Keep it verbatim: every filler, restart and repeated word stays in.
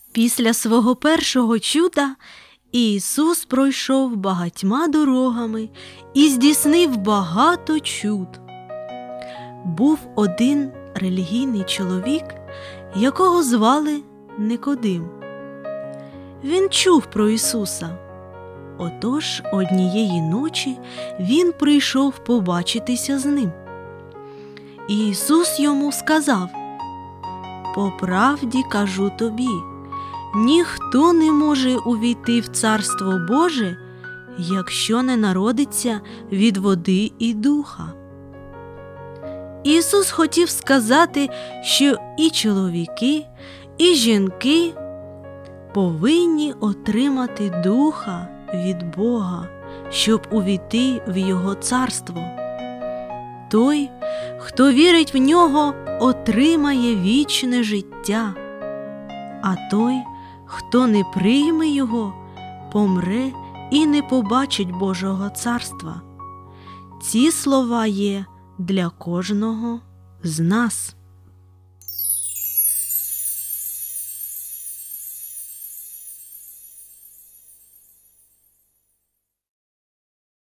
Після свого першого чуда Ісус пройшов багатьма дорогами і здійснив багато чуд. Був один релігійний чоловік, якого звали Никодим. Він чув про Ісуса. Отож однієї ночі він прийшов побачитися з ним. І Ісус йому сказав: «По правді кажу тобі, ніхто не може увійти в Царство Боже, якщо не народиться від води і духа». Ісус хотів сказати, що і чоловіки, і жінки повинні отримати духа від Бога, щоб увійти в Його царство. Той, хто вірить в Нього, отримає вічне життя, а той, хто не прийме Його, помре і не побачить Божого царства. Ці слова є для кожного з нас.